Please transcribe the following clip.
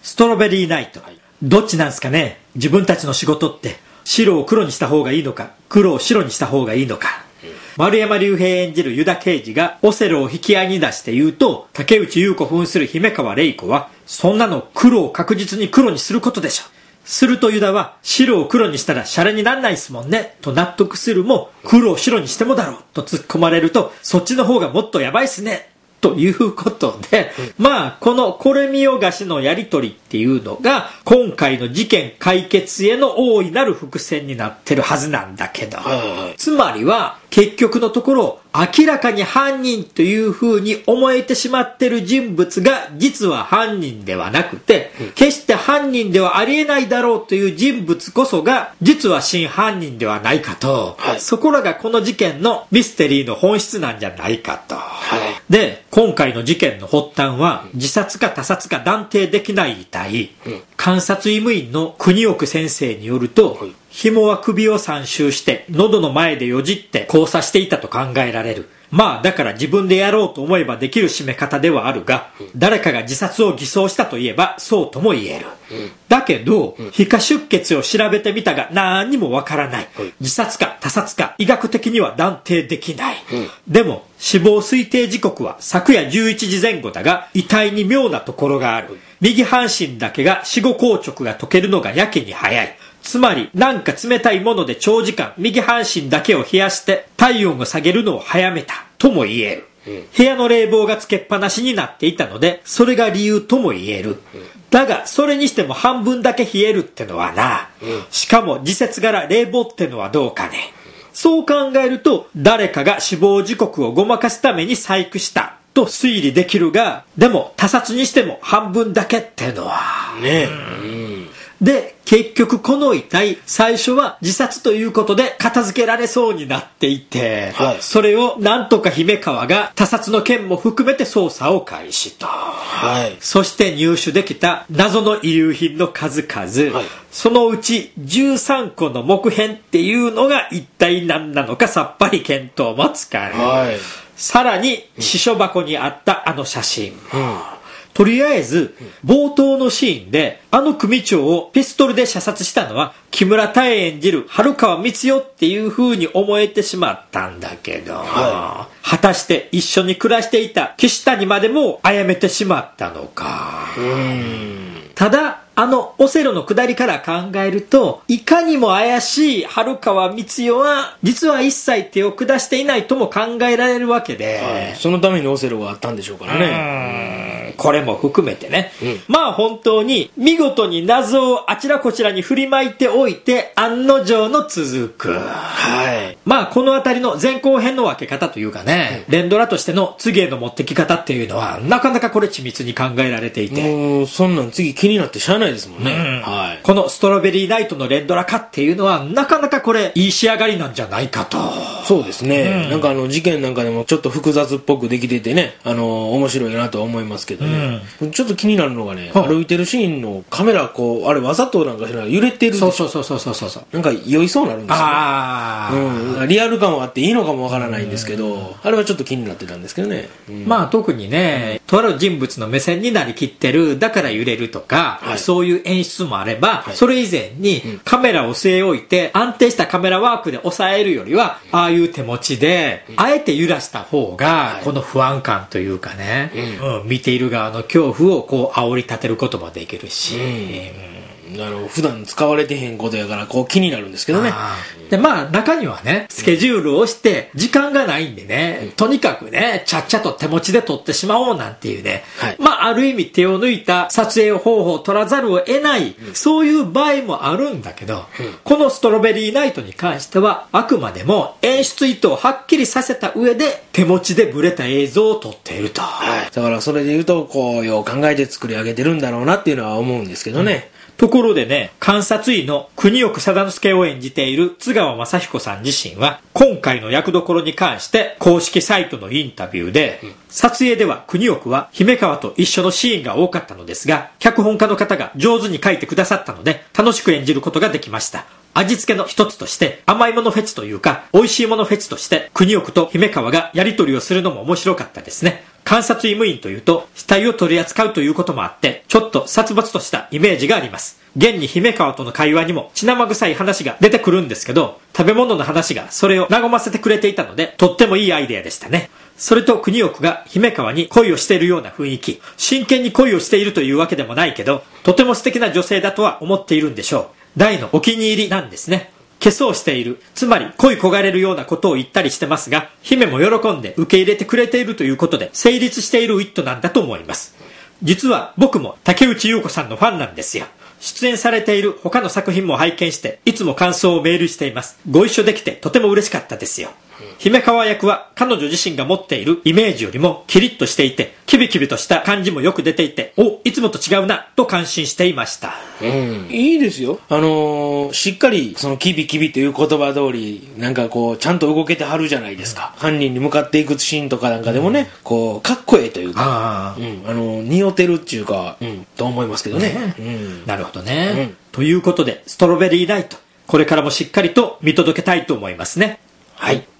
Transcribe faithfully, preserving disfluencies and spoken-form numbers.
ストロベリーナイト、はい、どっちなんすかね。自分たちの仕事って白を黒にした方がいいのか、黒を白にした方がいいのか。うん、丸山隆平演じるユダ刑事がオセロを引き合いに出して言うと、竹内優子扮する姫川玲子は、そんなの黒を確実に黒にすることでしょ。するとユダは、白を黒にしたらシャレになんないっすもんねと納得するも、黒を白にしてもだろうと突っ込まれると、そっちの方がもっとやばいっすねということで、うん、まあこのこれみよがしのやりとりっていうのが今回の事件解決への大いなる伏線になってるはずなんだけど、はいはい、つまりは結局のところ明らかに犯人という風に思えてしまってる人物が実は犯人ではなくて、うん、決して犯人ではありえないだろうという人物こそが実は真犯人ではないかと、はい、そこらがこの事件のミステリーの本質なんじゃないかと、はい、で今回の事件の発端は自殺か他殺か断定できない遺体、うん、監察医務員の国奥先生によると、はい、紐は首を三周して喉の前でよじって交差していたと考えられる。まあだから自分でやろうと思えばできる締め方ではあるが、うん、誰かが自殺を偽装したといえばそうとも言える、うん、だけど、うん、皮下出血を調べてみたが何にもわからない、うん、自殺か他殺か医学的には断定できない、うん、でも死亡推定時刻は昨夜じゅういちじぜん後だが遺体に妙なところがある、うん、右半身だけが死後硬直が解けるのがやけに早い。つまりなんか冷たいもので長時間右半身だけを冷やして体温を下げるのを早めたとも言える、うん、部屋の冷房がつけっぱなしになっていたのでそれが理由とも言える、うん、だがそれにしても半分だけ冷えるってのはな、うん、しかも時節柄冷房ってのはどうかね、うん、そう考えると誰かが死亡時刻をごまかすために細工したと推理できるが、でも他殺にしても半分だけってのはね、うん、で結局この遺体最初は自殺ということで片付けられそうになっていて、はい、それをなんとか姫川が他殺の件も含めて捜査を開始と、はい、そして入手できた謎の遺留品の数々、はい、そのうちじゅうさんこの木片っていうのが一体何なのかさっぱり見当もつかない、はい、さらに私書箱にあったあの写真、うん、とりあえず冒頭のシーンであの組長をピストルで射殺したのは木村多江演じる春川光代っていう風に思えてしまったんだけど、はい、果たして一緒に暮らしていた岸谷までも殺めてしまったのか。うーん、ただあのオセロの下りから考えるといかにも怪しい春川光代は実は一切手を下していないとも考えられるわけで、 はい、そのためにオセロがあったんでしょうからね。 これも含めてね、うん、まあ本当に見事に謎をあちらこちらに振りまいておいて案の定の続く、はい、まあこのあたりの前後編の分け方というかね、うん、連ドラとしての次への持ってき方っていうのはなかなかこれ緻密に考えられていて、 もうそんなん次気になってしゃあないですもんね、うん、はい、 このストロベリーナイトの連ドラ化っていうのはなかなかこれいい仕上がりなんじゃないかと。 そうですね、うん、なんかあの事件なんかでもちょっと複雑っぽくできててね、あの面白いなとは思いますけどね、うん、ちょっと気になるのがね、うん、歩いてるシーンのカメラこうあれわざとなんかしら揺れてるでしょ。 そうそうそうそうそうそう、 なんか酔いそうになるんですよ、ね、あ、うん、リアル感はあっていいのかもわからないんですけど、うん、あれはちょっと気になってたんですけどね、うん、 まあ特にね、とある人物の目線になりきってるだから揺れるとか、はい、そういう演出もあれば、はい、それ以前にカメラを据え置いて安定したカメラワークで抑えるよりはああいう手持ちであえて揺らした方がこの不安感というかね、うんうん、見ている側の恐怖をこう煽り立てることもできるし、うんあの普段使われてへんことやからこう気になるんですけどね。 でまあ中にはねスケジュールをして時間がないんでね、うん、とにかくねちゃっちゃと手持ちで撮ってしまおうなんていうね、はい、まあある意味手を抜いた撮影方法を取らざるを得ない、うん、そういう場合もあるんだけど、うん、このストロベリーナイトに関してはあくまでも演出意図をはっきりさせた上で手持ちでブレた映像を撮っていると、 はい、だからそれで言うとこうよう考えて作り上げてるんだろうなっていうのは思うんですけどね、 うん、ところでね、監察医の国奥貞之助を演じている津川雅彦さん自身は今回の役どころに関して公式サイトのインタビューで、うん、撮影では国奥は姫川と一緒のシーンが多かったのですが脚本家の方が上手に書いてくださったので楽しく演じることができました。味付けの一つとして甘いものフェチというか美味しいものフェチとして国奥と姫川がやり取りをするのも面白かったですね監察医務員というと死体を取り扱うということもあってちょっと殺伐としたイメージがあります。現に姫川との会話にも血生臭い話が出てくるんですけど、食べ物の話がそれを和ませてくれていたのでとってもいいアイデアでしたね。それと国奥が姫川に恋をしているような雰囲気、真剣に恋をしているというわけでもないけどとても素敵な女性だとは思っているんでしょう。大のお気に入りなんですね。消そうしている、つまり恋焦がれるようなことを言ったりしてますが、姫も喜んで受け入れてくれているということで成立しているウィットなんだと思います。実は僕も竹内優子さんのファンなんですよ。出演されている他の作品も拝見していつも感想をメールしています。ご一緒できてとても嬉しかったですよ。姫川役は彼女自身が持っているイメージよりもキリッとしていてキビキビとした感じもよく出ていて、お、いつもと違うなと感心していました。 うん、いいですよ。あのー、しっかりそのキビキビという言葉通りなんかこうちゃんと動けてはるじゃないですか、うん、犯人に向かっていくシーンとかなんかでもね、うん、こうかっこええというか、あ、うん、あの匂ってるっていうか、うん、と思いますけどね、ね、うん、 なるほどね、うん、ということでストロベリーナイトこれからもしっかりと見届けたいと思いますね。 はい。